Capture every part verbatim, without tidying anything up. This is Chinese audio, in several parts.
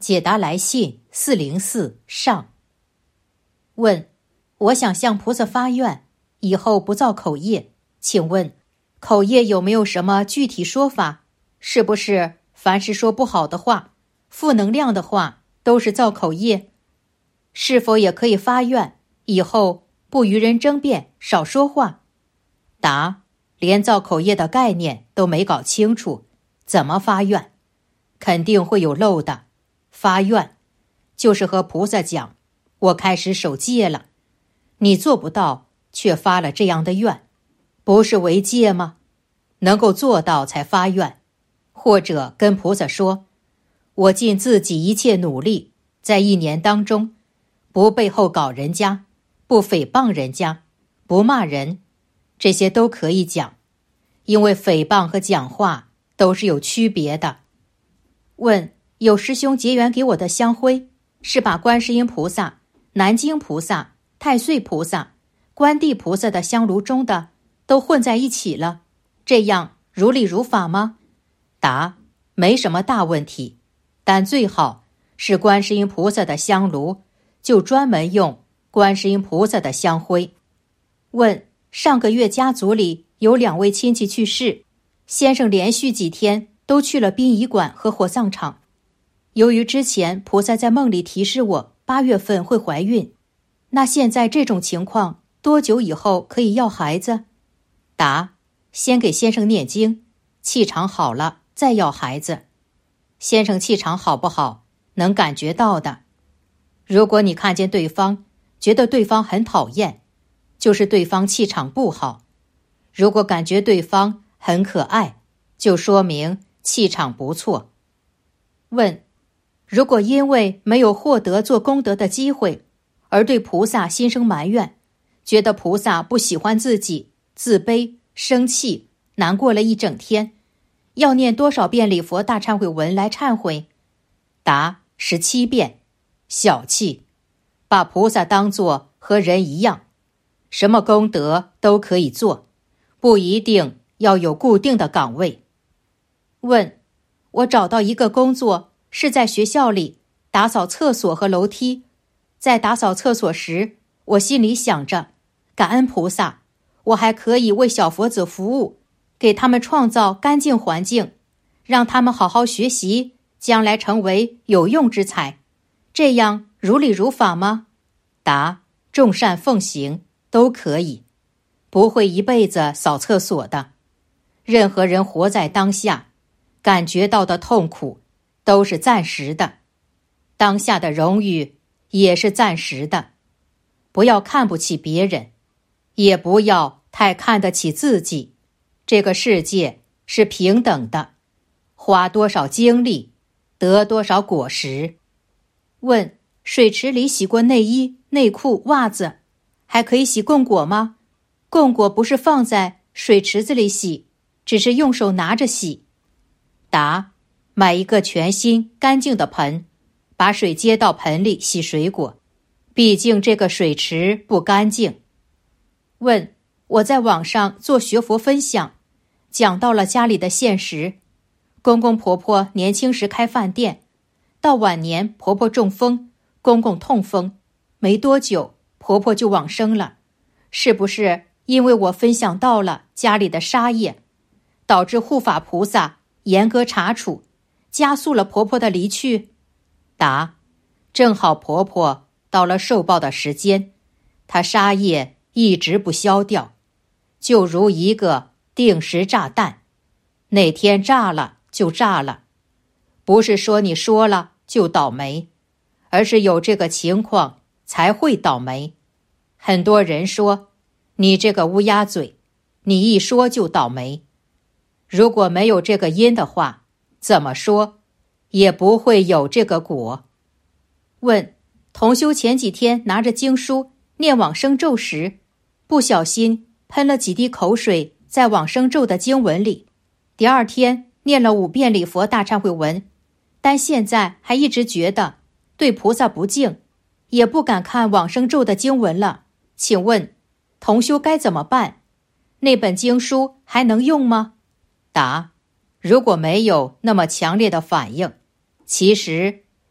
解答来信四零四上。问：我想向菩萨发愿，以后不造口业，请问口业有没有什么具体说法？是不是凡是说不好的话、负能量的话都是造口业？是否也可以发愿以后不与人争辩，少说话？答：连造口业的概念都没搞清楚，怎么发愿？肯定会有漏的。发愿就是和菩萨讲，我开始守戒了，你做不到却发了这样的愿，不是违戒吗？能够做到才发愿。或者跟菩萨说，我尽自己一切努力，在一年当中不背后搞人家，不诽谤人家，不骂人，这些都可以讲，因为诽谤和讲话都是有区别的。问：有师兄结缘给我的香灰，是把观世音菩萨、南京菩萨、太岁菩萨、观地菩萨的香炉中的都混在一起了，这样如理如法吗？答：没什么大问题，但最好是观世音菩萨的香炉，就专门用观世音菩萨的香灰。问：上个月家族里有两位亲戚去世，先生连续几天都去了殡仪馆和火葬场。由于之前菩萨在梦里提示我八月份会怀孕，那现在这种情况多久以后可以要孩子？答：先给先生念经，气场好了再要孩子。先生气场好不好能感觉到的。如果你看见对方觉得对方很讨厌，就是对方气场不好。如果感觉对方很可爱，就说明气场不错。问：如果因为没有获得做功德的机会，而对菩萨心生埋怨，觉得菩萨不喜欢自己，自卑、生气、难过了一整天，要念多少遍礼佛大忏悔文来忏悔？答：十七遍。小气，把菩萨当作和人一样，什么功德都可以做，不一定要有固定的岗位。问：我找到一个工作，是在学校里打扫厕所和楼梯。在打扫厕所时，我心里想着，感恩菩萨，我还可以为小佛子服务，给他们创造干净环境，让他们好好学习，将来成为有用之才。这样如理如法吗？答：众善奉行，都可以，不会一辈子扫厕所的。任何人活在当下，感觉到的痛苦都是暂时的，当下的荣誉也是暂时的。不要看不起别人，也不要太看得起自己。这个世界是平等的，花多少精力，得多少果实。问：水池里洗过内衣、内裤、袜子，还可以洗供果吗？供果不是放在水池子里洗，只是用手拿着洗。答：买一个全新干净的盆，把水接到盆里洗水果，毕竟这个水池不干净。问：我在网上做学佛分享，讲到了家里的现实。公公婆婆年轻时开饭店，到晚年婆婆中风，公公痛风，没多久婆婆就往生了。是不是因为我分享到了家里的杀业，导致护法菩萨严格查处，加速了婆婆的离去？答：正好婆婆到了受报的时间，她杀业一直不消掉，就如一个定时炸弹，哪天炸了就炸了。不是说你说了就倒霉，而是有这个情况才会倒霉。很多人说，你这个乌鸦嘴，你一说就倒霉。如果没有这个因的话，怎么说也不会有这个果。问：同修前几天拿着经书念往生咒时，不小心喷了几滴口水在往生咒的经文里，第二天念了五遍礼佛大忏悔文，但现在还一直觉得对菩萨不敬，也不敢看往生咒的经文了。请问同修该怎么办？那本经书还能用吗？答：如果没有那么强烈的反应，其实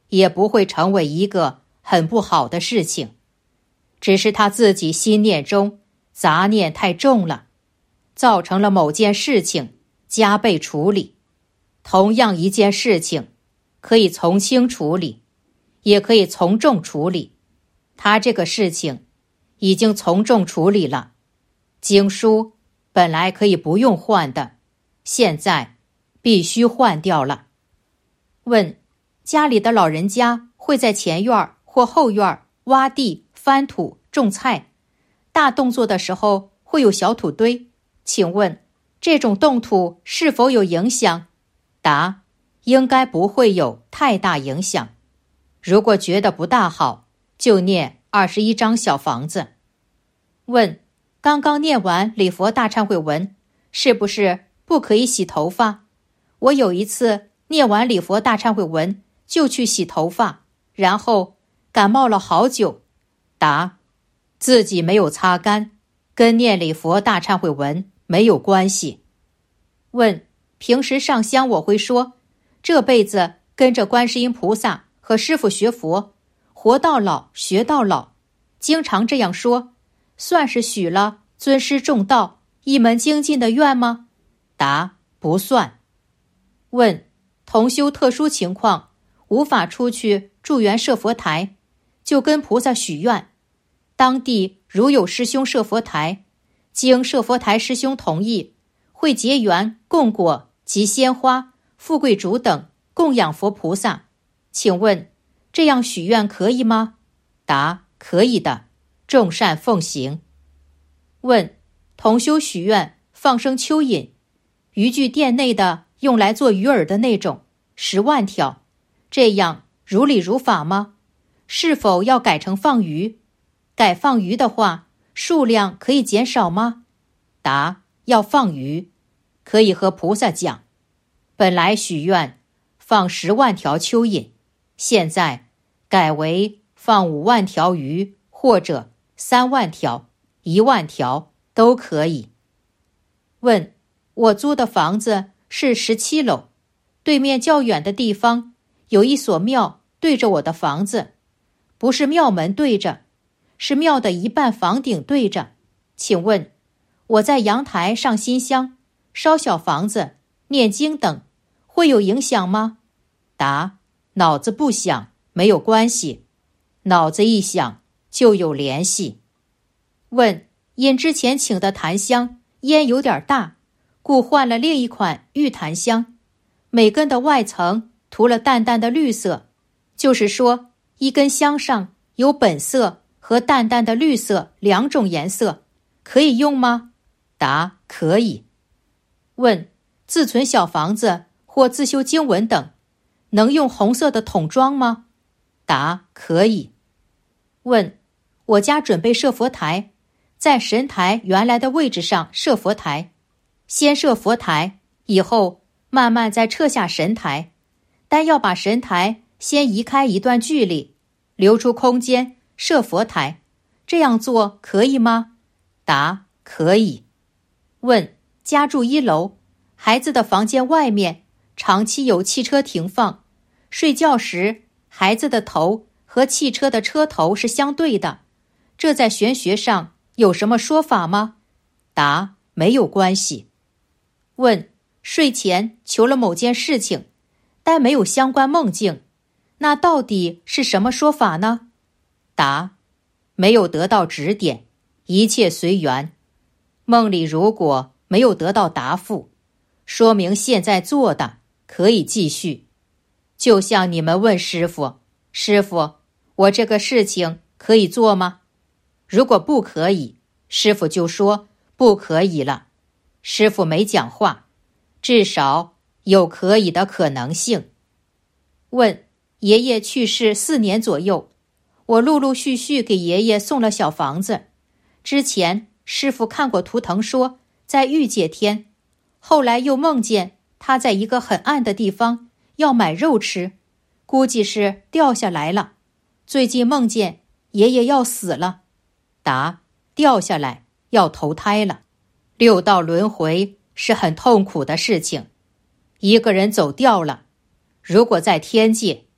也不会成为一个很不好的事情，只是他自己心念中杂念太重了，造成了某件事情加倍处理。同样一件事情，可以从轻处理，也可以从重处理。他这个事情已经从重处理了，经书本来可以不用换的，现在必须换掉了。问：家里的老人家会在前院或后院挖地、翻土、种菜，大动作的时候会有小土堆，请问这种动土是否有影响？答：应该不会有太大影响。如果觉得不大好，就念二十一张小房子。问：刚刚念完礼佛大忏悔文，是不是不可以洗头发？我有一次念完礼佛大忏悔文就去洗头发，然后感冒了好久。答：自己没有擦干，跟念礼佛大忏悔文没有关系。问：平时上香我会说，这辈子跟着观世音菩萨和师父学佛，活到老学到老，经常这样说，算是许了尊师重道、一门精进的愿吗？答：不算。问：同修特殊情况无法出去助缘设佛台，就跟菩萨许愿，当地如有师兄设佛台，经设佛台师兄同意，会结缘供果及鲜花、富贵竹等供养佛菩萨，请问这样许愿可以吗？答：可以的，众善奉行。问：同修许愿放生蚯蚓，渔具店内的用来做鱼饵的那种，十万条，这样如理如法吗？是否要改成放鱼？改放鱼的话，数量可以减少吗？答：要放鱼，可以和菩萨讲，本来许愿放十万条蚯蚓，现在改为放五万条鱼，或者三万条、一万条都可以。问：我租的房子是十七楼，对面较远的地方有一所庙对着我的房子，不是庙门对着，是庙的一半房顶对着，请问我在阳台上新香、烧小房子、念经等，会有影响吗？答：脑子不想没有关系，脑子一想就有联系。问：因之前请的檀香烟有点大，故换了另一款玉檀香，每根的外层涂了淡淡的绿色，就是说一根香上有本色和淡淡的绿色两种颜色，可以用吗？答：可以。问：自存小房子或自修经文等，能用红色的桶装吗？答：可以。问：我家准备设佛台，在神台原来的位置上设佛台，先设佛台，以后慢慢再撤下神台，但要把神台先移开一段距离，留出空间设佛台，这样做可以吗？答：可以。问：家住一楼，孩子的房间外面长期有汽车停放，睡觉时孩子的头和汽车的车头是相对的，这在玄学上有什么说法吗？答：没有关系。问：睡前求了某件事情，但没有相关梦境，那到底是什么说法呢？答：没有得到指点，一切随缘。梦里如果没有得到答复，说明现在做的可以继续。就像你们问师父，师父，我这个事情可以做吗？如果不可以，师父就说不可以了。师父没讲话，至少有可以的可能性。问：爷爷去世四年左右，我陆陆续续给爷爷送了小房子，之前师父看过图腾说在御界天，后来又梦见他在一个很暗的地方要买肉吃，估计是掉下来了。最近梦见爷爷要死了。答：掉下来要投胎了。六道轮回是很痛苦的事情，一个人走掉了，如果在天界，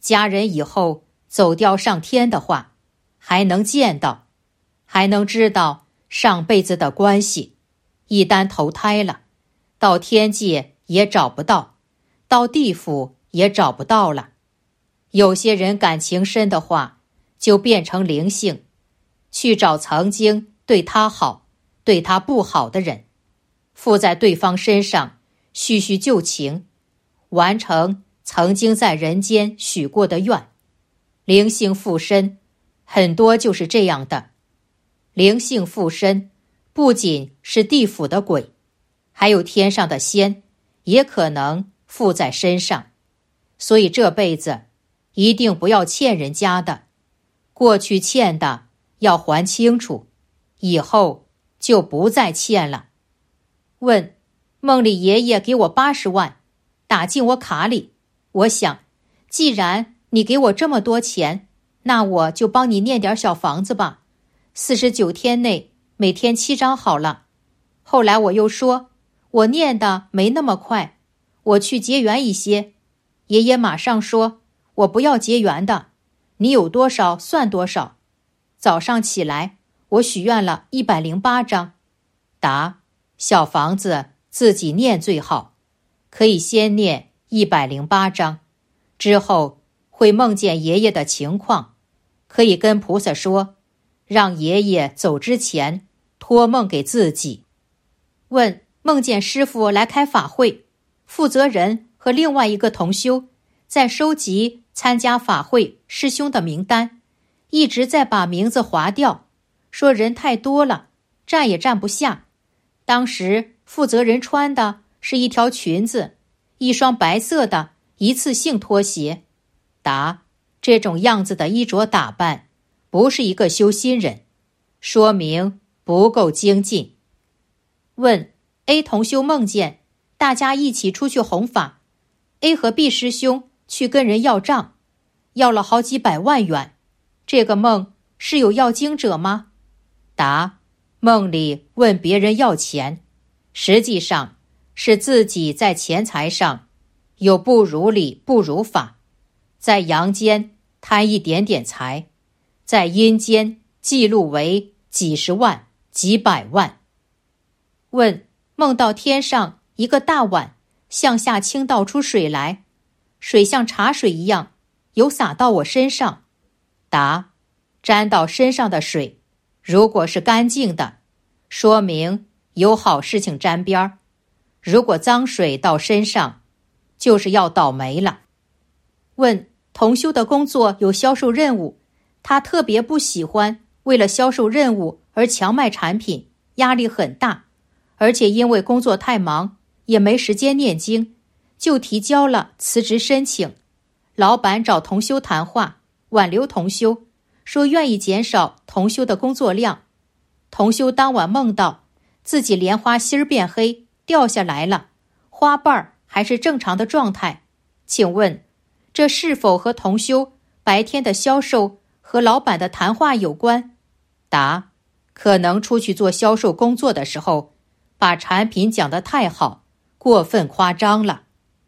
家人以后走掉上天的话，还能见到，还能知道上辈子的关系，一旦投胎了，到天界也找不到，到地府也找不到了。有些人感情深的话，就变成灵性，去找曾经对他好、对他不好的人，附在对方身上叙叙旧情，完成曾经在人间许过的愿。灵性附身，很多就是这样的。灵性附身，不仅是地府的鬼，还有天上的仙，也可能附在身上。所以这辈子一定不要欠人家的，过去欠的要还清楚，以后就不再欠了。问：梦里爷爷给我八十万，打进我卡里，我想，既然你给我这么多钱，那我就帮你念点小房子吧，四十九天内每天七张好了。后来我又说，我念的没那么快，我去结缘一些。爷爷马上说，我不要结缘的，你有多少算多少。早上起来，我许愿了一百零八张。答：小房子自己念最好，可以先念一百零八张，之后会梦见爷爷的情况，可以跟菩萨说，让爷爷走之前托梦给自己。问：梦见师父来开法会，负责人和另外一个同修在收集参加法会师兄的名单，一直在把名字划掉，说人太多了，站也站不下。当时负责人穿的是一条裙子，一双白色的一次性拖鞋。答：这种样子的衣着打扮，不是一个修心人，说明不够精进。问： A 同修梦见大家一起出去弘法， A 和 B 师兄去跟人要账，要了好几百万元，这个梦是有要经者吗？答：梦里问别人要钱，实际上是自己在钱财上有不如理不如法，在阳间贪一点点财，在阴间记录为几十万几百万。问：梦到天上一个大碗向下倾倒出水来，水像茶水一样有洒到我身上。答：沾到身上的水如果是干净的，说明有好事情沾边儿；如果脏水到身上，就是要倒霉了。问：同修的工作有销售任务，他特别不喜欢为了销售任务而强卖产品，压力很大，而且因为工作太忙，也没时间念经，就提交了辞职申请。老板找同修谈话，挽留同修，说愿意减少同修的工作量。同修当晚梦到自己莲花心儿变黑，掉下来了，花瓣儿还是正常的状态。请问，这是否和同修白天的销售和老板的谈话有关？答：可能出去做销售工作的时候，把产品讲得太好，过分夸张了。